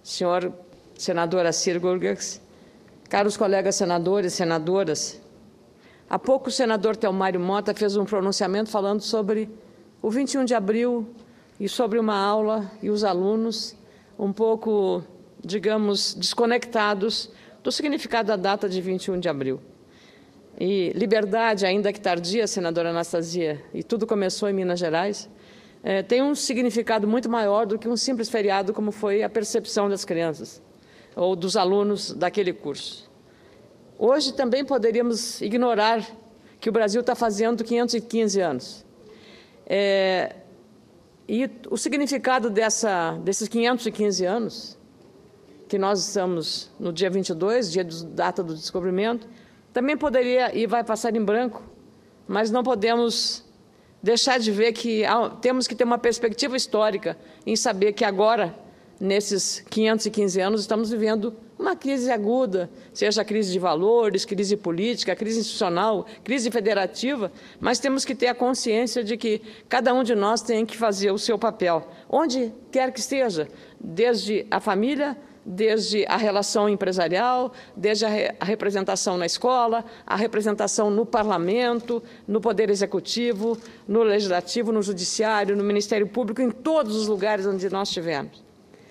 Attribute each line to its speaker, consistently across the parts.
Speaker 1: senhor senador Assir Gurgis, caros colegas senadores e senadoras, há pouco o senador Telmário Mota fez um pronunciamento falando sobre o 21 de abril e sobre uma aula e os alunos um pouco, digamos, desconectados do significado da data de 21 de abril. E liberdade, ainda que tardia, senadora Anastasia, e tudo começou em Minas Gerais, tem um significado muito maior do que um simples feriado, como foi a percepção das crianças ou dos alunos daquele curso. Hoje também poderíamos ignorar que o Brasil está fazendo 515 anos. E o significado desses 515 anos, que nós estamos no dia 22, data do descobrimento, também poderia e vai passar em branco, mas não podemos deixar de ver que temos que ter uma perspectiva histórica em saber que agora, nesses 515 anos, estamos vivendo uma crise aguda, seja a crise de valores, crise política, crise institucional, crise federativa, mas temos que ter a consciência de que cada um de nós tem que fazer o seu papel, onde quer que esteja, desde a família, desde a relação empresarial, desde a representação na escola, a representação no parlamento, no poder executivo, no legislativo, no judiciário, no Ministério Público, em todos os lugares onde nós estivermos.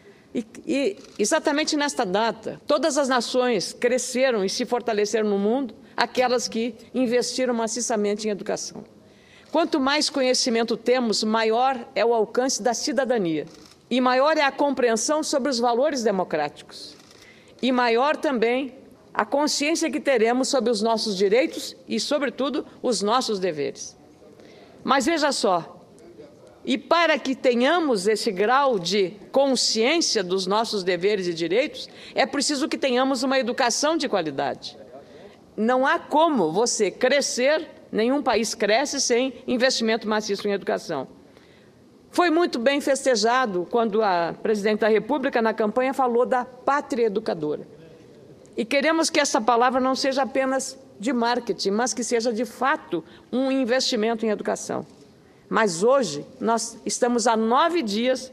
Speaker 1: E exatamente nesta data, todas as nações cresceram e se fortaleceram no mundo, aquelas que investiram maciçamente em educação. Quanto mais conhecimento temos, maior é o alcance da cidadania. E maior é a compreensão sobre os valores democráticos. E maior também a consciência que teremos sobre os nossos direitos e, sobretudo, os nossos deveres. Mas veja só, e para que tenhamos esse grau de consciência dos nossos deveres e direitos, é preciso que tenhamos uma educação de qualidade. Não há como você crescer, nenhum país cresce sem investimento maciço em educação. Foi muito bem festejado quando a presidente da República, na campanha, falou da pátria educadora. E queremos que essa palavra não seja apenas de marketing, mas que seja, de fato, um investimento em educação. Mas hoje nós estamos há 9 dias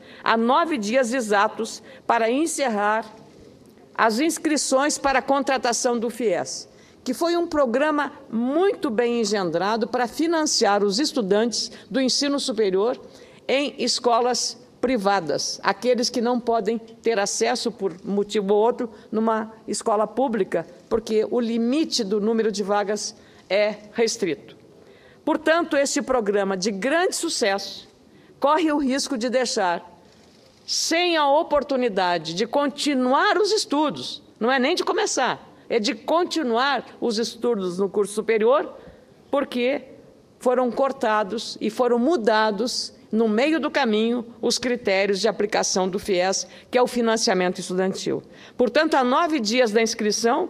Speaker 1: exatos para encerrar as inscrições para a contratação do FIES, que foi um programa muito bem engendrado para financiar os estudantes do ensino superior em escolas privadas, aqueles que não podem ter acesso, por motivo ou outro, numa escola pública, porque o limite do número de vagas é restrito. Portanto, esse programa de grande sucesso corre o risco de deixar sem a oportunidade de continuar os estudos, não é nem de começar, é de continuar os estudos no curso superior, porque foram cortados e foram mudados no meio do caminho, os critérios de aplicação do FIES, que é o financiamento estudantil. Portanto, há 9 dias da inscrição,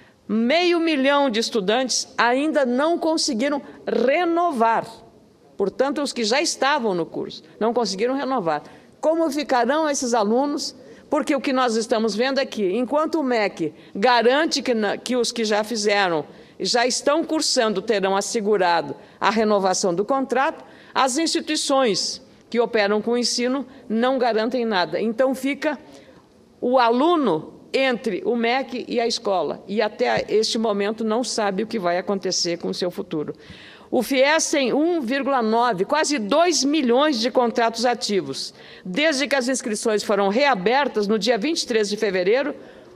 Speaker 1: 500 mil de estudantes ainda não conseguiram renovar. Portanto, os que já estavam no curso não conseguiram renovar. Como ficarão esses alunos? Porque o que nós estamos vendo é que, enquanto o MEC garante que os que já fizeram, já estão cursando, terão assegurado a renovação do contrato, as instituições que operam com o ensino não garantem nada. Então, fica o aluno entre o MEC e a escola, e até este momento não sabe o que vai acontecer com o seu futuro. O FIES tem 1,9, quase 2 milhões de contratos ativos. Desde que as inscrições foram reabertas, no dia 23 de fevereiro,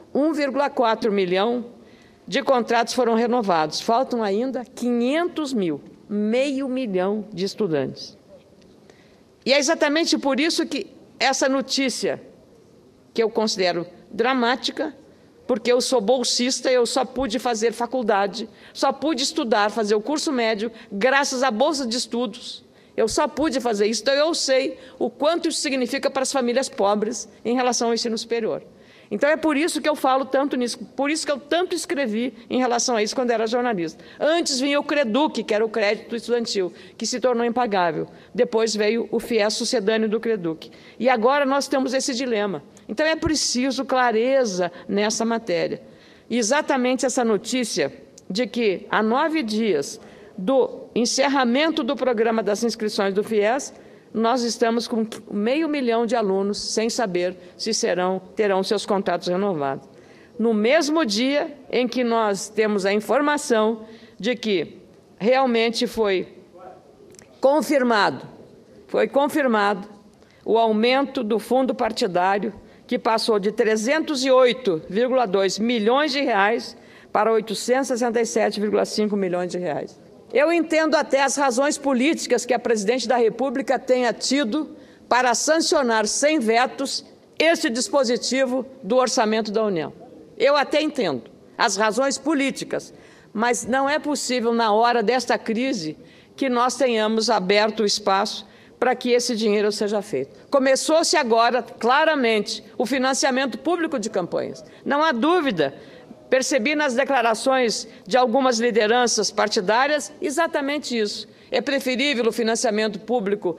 Speaker 1: 1,4 milhão de contratos foram renovados. Faltam ainda 500 mil. 500 mil de estudantes. E é exatamente por isso que essa notícia, que eu considero dramática, porque eu sou bolsista, eu só pude fazer faculdade, só pude estudar, fazer o curso médio, graças à bolsa de estudos. Eu só pude fazer isso, então eu sei o quanto isso significa para as famílias pobres em relação ao ensino superior. Então, é por isso que eu falo tanto nisso, por isso que eu tanto escrevi em relação a isso quando era jornalista. Antes vinha o CREDUC, que era o crédito estudantil, que se tornou impagável. Depois veio o FIES sucedâneo do CREDUC. E agora nós temos esse dilema. Então, é preciso clareza nessa matéria. E exatamente essa notícia de que, há 9 dias do encerramento do programa das inscrições do FIES, nós estamos com 500 mil de alunos sem saber se terão seus contratos renovados. No mesmo dia em que nós temos a informação de que realmente foi confirmado o aumento do fundo partidário, que passou de 308,2 milhões de reais para 867,5 milhões de reais. Eu entendo até as razões políticas que a presidente da República tenha tido para sancionar sem vetos esse dispositivo do orçamento da União. Eu até entendo as razões políticas, mas não é possível, na hora desta crise, que nós tenhamos aberto o espaço para que esse dinheiro seja feito. Começou-se agora, claramente, o financiamento público de campanhas. Não há dúvida, percebi nas declarações de algumas lideranças partidárias exatamente isso. É preferível o financiamento público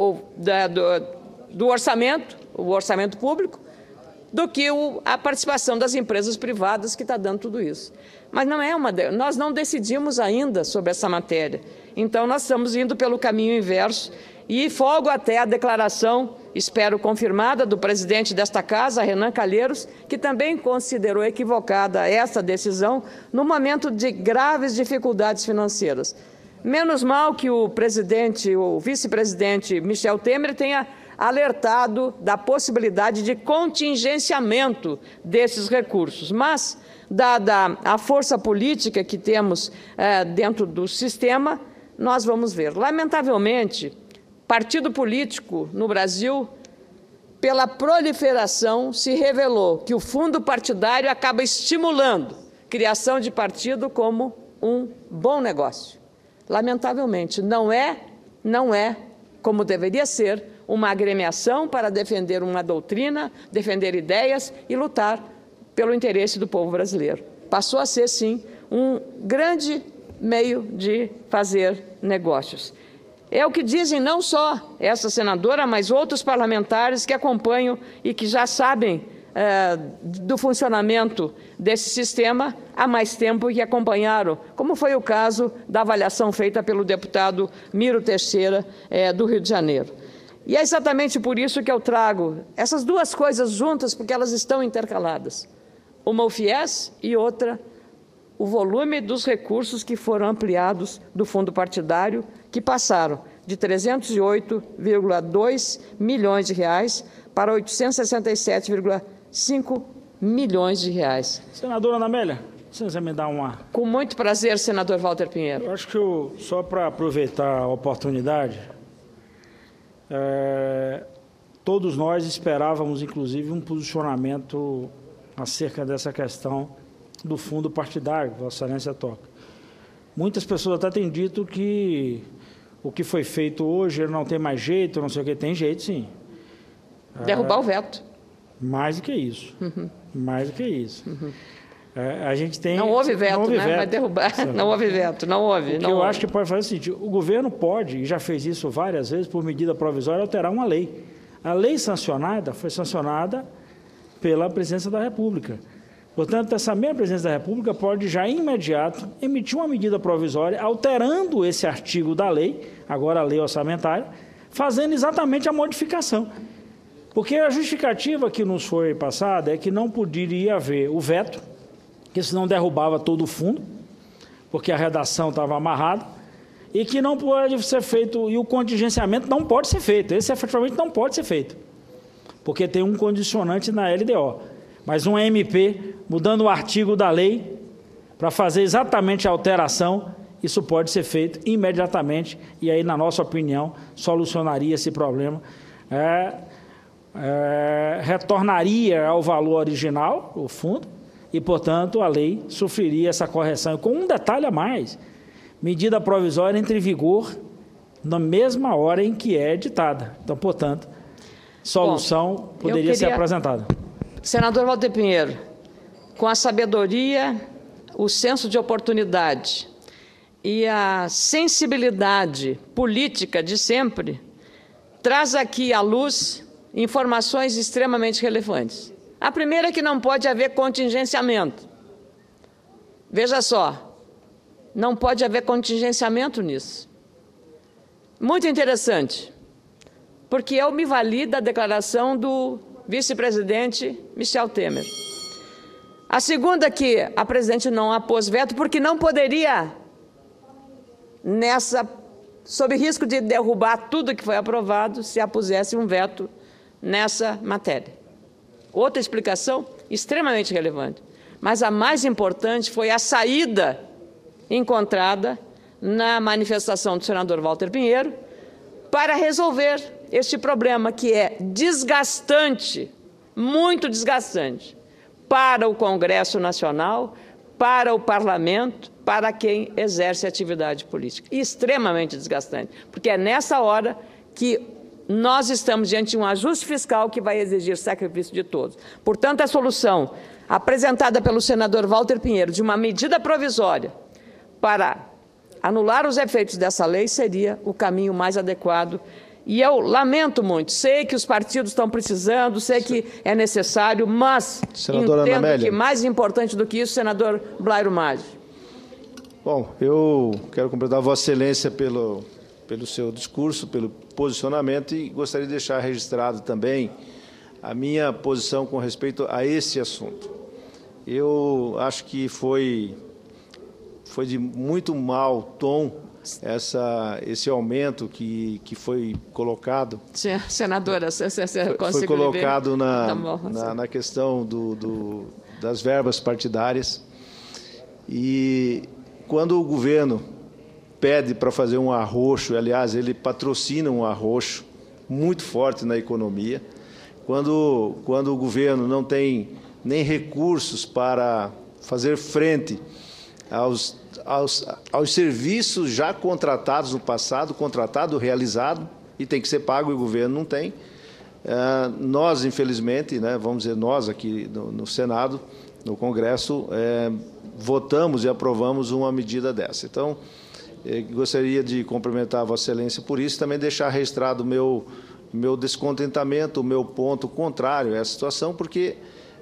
Speaker 1: do orçamento, o orçamento público, do que a participação das empresas privadas que está dando tudo isso. Mas nós não decidimos ainda sobre essa matéria. Então, nós estamos indo pelo caminho inverso e folgo até a declaração, espero confirmada, do presidente desta Casa, Renan Calheiros, que também considerou equivocada essa decisão no momento de graves dificuldades financeiras. Menos mal que o vice-presidente Michel Temer tenha alertado da possibilidade de contingenciamento desses recursos. Mas, dada a força política que temos dentro do sistema, nós vamos ver. Lamentavelmente, partido político no Brasil, pela proliferação, se revelou que o fundo partidário acaba estimulando a criação de partido como um bom negócio. Lamentavelmente, não é, como deveria ser, uma agremiação para defender uma doutrina, defender ideias e lutar pelo interesse do povo brasileiro. Passou a ser, sim, um grande meio de fazer negócios. É o que dizem não só essa senadora, mas outros parlamentares que acompanham e que já sabem do funcionamento desse sistema há mais tempo e que acompanharam, como foi o caso da avaliação feita pelo deputado Miro Teixeira, do Rio de Janeiro. E é exatamente por isso que eu trago essas duas coisas juntas, porque elas estão intercaladas. Uma o FIES e outra o volume dos recursos que foram ampliados do fundo partidário, que passaram de 308,2 milhões de reais para 867,5 milhões de reais.
Speaker 2: Senadora Ana Amélia, você me dá uma...
Speaker 1: Com muito prazer, senador Walter Pinheiro.
Speaker 2: Eu acho que só para aproveitar a oportunidade, todos nós esperávamos, inclusive, um posicionamento acerca dessa questão do fundo partidário, que Vossa Excelência toca. Muitas pessoas até têm dito que o que foi feito hoje não tem mais jeito, não sei o que. Tem jeito, sim.
Speaker 1: Derrubar o veto.
Speaker 2: Mais do que isso.
Speaker 1: Uhum.
Speaker 2: Mais do que isso. Uhum. A gente tem...
Speaker 1: Não houve veto, né?
Speaker 2: Veto.
Speaker 1: Vai derrubar. Não houve veto, não houve.
Speaker 2: O que eu acho que pode fazer é o seguinte: o governo pode, e já fez isso várias vezes, por medida provisória, alterar uma lei. A lei sancionada foi sancionada pela Presidência da República. Portanto, essa mesma Presidência da República pode já, imediato, emitir uma medida provisória alterando esse artigo da lei, agora a lei orçamentária, fazendo exatamente a modificação. Porque a justificativa que nos foi passada é que não poderia haver o veto, que senão derrubava todo o fundo, porque a redação estava amarrada, e que não pode ser feito, e o contingenciamento não pode ser feito. Esse efetivamente não pode ser feito, porque tem um condicionante na LDO. Mas um MP, mudando o artigo da lei, para fazer exatamente a alteração, isso pode ser feito imediatamente, e aí, na nossa opinião, solucionaria esse problema, retornaria ao valor original, o fundo, e, portanto, a lei sofreria essa correção. E com um detalhe a mais: medida provisória entra em vigor na mesma hora em que é editada. Então, portanto, solução poderia ser apresentada.
Speaker 1: Senador Walter Pinheiro, com a sabedoria, o senso de oportunidade e a sensibilidade política de sempre, traz aqui à luz informações extremamente relevantes. A primeira é que não pode haver contingenciamento. Veja só, não pode haver contingenciamento nisso. Muito interessante. porque eu me vali da declaração do vice-presidente Michel Temer. A segunda, que a presidente não apôs veto, porque não poderia, sob risco de derrubar tudo que foi aprovado, se apusesse um veto nessa matéria. Outra explicação extremamente relevante, mas a mais importante foi a saída encontrada na manifestação do senador Walter Pinheiro para resolver este problema, que é desgastante, muito desgastante, para o Congresso Nacional, para o Parlamento, para quem exerce atividade política. E extremamente desgastante, porque é nessa hora que nós estamos diante de um ajuste fiscal que vai exigir sacrifício de todos. Portanto, a solução apresentada pelo senador Walter Pinheiro de uma medida provisória para anular os efeitos dessa lei seria o caminho mais adequado. E eu lamento muito, sei que os partidos estão precisando, sei que é necessário, mas entendo que mais importante do que isso, senador Blairo Maggi.
Speaker 3: Bom, eu quero cumprimentar Vossa Excelência pelo seu discurso, pelo posicionamento, e gostaria de deixar registrado também a minha posição com respeito a esse assunto. Eu acho que foi de muito mau tom esse aumento que foi colocado.
Speaker 1: Senadora, você
Speaker 3: foi colocado na questão das verbas partidárias. E quando o governo pede para fazer um arroxo, aliás, ele patrocina um arroxo muito forte na economia, quando o governo não tem nem recursos para fazer frente aos serviços já contratados no passado, realizado, e tem que ser pago, e o governo não tem. Nós, infelizmente, vamos dizer, nós aqui no Senado, no Congresso, votamos e aprovamos uma medida dessa. Então, gostaria de cumprimentar a Vossa Excelência por isso, também deixar registrado o meu descontentamento, o meu ponto contrário a essa situação, porque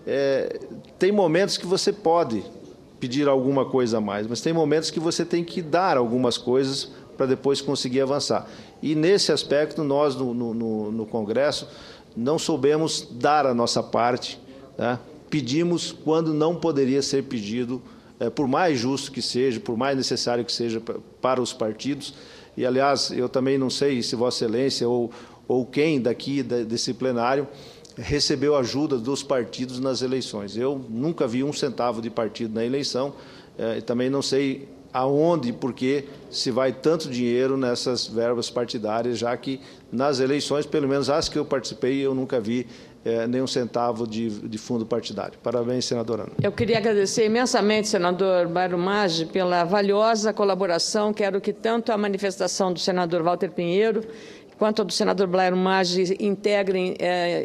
Speaker 3: tem momentos que você pode pedir alguma coisa a mais, mas tem momentos que você tem que dar algumas coisas para depois conseguir avançar. E, nesse aspecto, nós, no Congresso, não soubemos dar a nossa parte, né? Pedimos quando não poderia ser pedido, por mais justo que seja, por mais necessário que seja para os partidos. E, aliás, eu também não sei se Vossa Excelência ou quem daqui desse plenário recebeu ajuda dos partidos nas eleições. Eu nunca vi um centavo de partido na eleição, também não sei aonde e por que se vai tanto dinheiro nessas verbas partidárias, já que nas eleições, pelo menos as que eu participei, eu nunca vi nenhum centavo de fundo partidário. Parabéns, senadora Ana.
Speaker 1: Eu queria agradecer imensamente, senador Blairo Maggi, pela valiosa colaboração. Quero que tanto a manifestação do senador Walter Pinheiro quanto a do senador Blairo Maggi integrem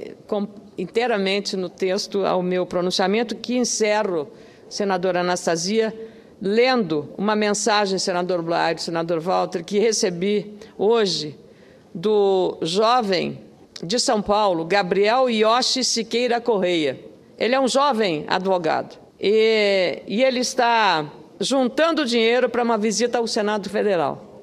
Speaker 1: inteiramente no texto ao meu pronunciamento, que encerro, senadora Anastasia, lendo uma mensagem, senador Blairo, senador Walter, que recebi hoje do jovem de São Paulo, Gabriel Yoshi Siqueira Correia. Ele é um jovem advogado e ele está juntando dinheiro para uma visita ao Senado Federal.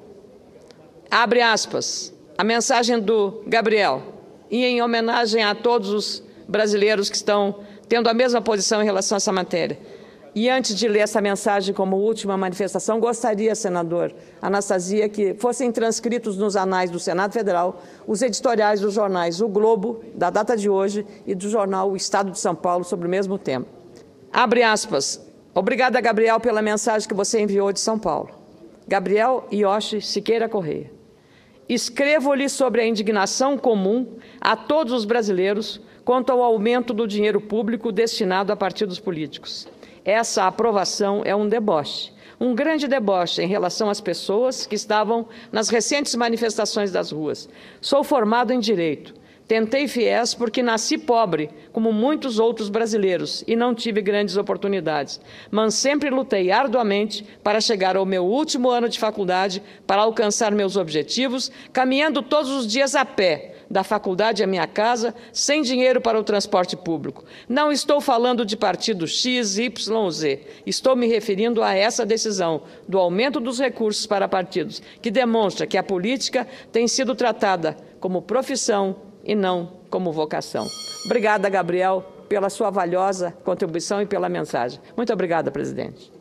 Speaker 1: Abre aspas. A mensagem do Gabriel, e em homenagem a todos os brasileiros que estão tendo a mesma posição em relação a essa matéria. E antes de ler essa mensagem como última manifestação, gostaria, senador Anastasia, que fossem transcritos nos anais do Senado Federal os editoriais dos jornais O Globo, da data de hoje, e do jornal O Estado de São Paulo sobre o mesmo tema. Abre aspas. Obrigada, Gabriel, pela mensagem que você enviou de São Paulo. Gabriel Yoshi Siqueira Correia. Escrevo-lhe sobre a indignação comum a todos os brasileiros quanto ao aumento do dinheiro público destinado a partidos políticos. Essa aprovação é um deboche, um grande deboche em relação às pessoas que estavam nas recentes manifestações das ruas. Sou formado em Direito. Tentei FIES porque nasci pobre, como muitos outros brasileiros, e não tive grandes oportunidades. Mas sempre lutei arduamente para chegar ao meu último ano de faculdade, para alcançar meus objetivos, caminhando todos os dias a pé, da faculdade à minha casa, sem dinheiro para o transporte público. Não estou falando de partido X, Y, Z. Estou me referindo a essa decisão do aumento dos recursos para partidos, que demonstra que a política tem sido tratada como profissão e não como vocação. Obrigada, Gabriel, pela sua valiosa contribuição e pela mensagem. Muito obrigada, presidente.